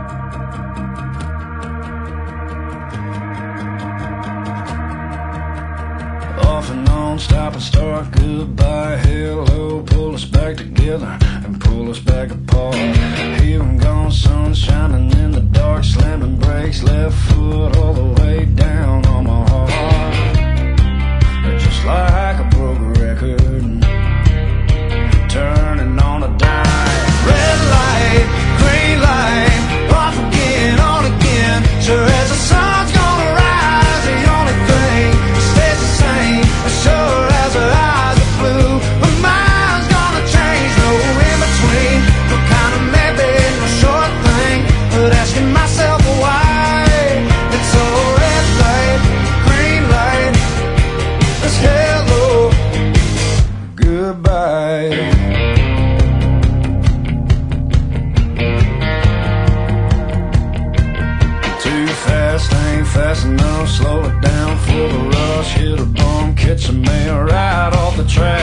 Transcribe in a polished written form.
Off and on, stop and start, goodbye, hello. Pull us back together and pull us back apart. Here I'm gone, sun shining in the dark, slamming brakes, left foot all the way down on my heart. Just like a broken record, turning on a dime. Red light, green light, off again, on again. Sure as the sun's gonna rise, the only thing that stays the same. As sure as her eyes are blue, my mind's gonna change. No in between, no kind of maybe, no short thing, but asking myself why. It's a red light, green light, it's hello, goodbye. Too fast, ain't fast enough, slow it down for the rush. Hit a bump, catch a man right off the track.